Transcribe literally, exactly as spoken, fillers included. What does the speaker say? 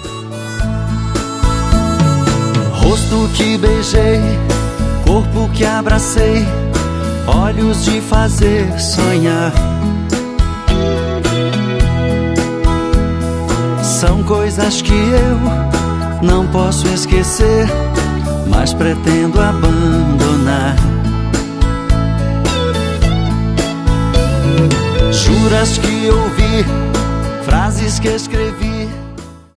Rosto que beijei, corpo que abracei, olhos de fazer sonhar. São coisas que eu não posso esquecer, mas pretendo abandonar. Juras que ouvi, frases que escrevi,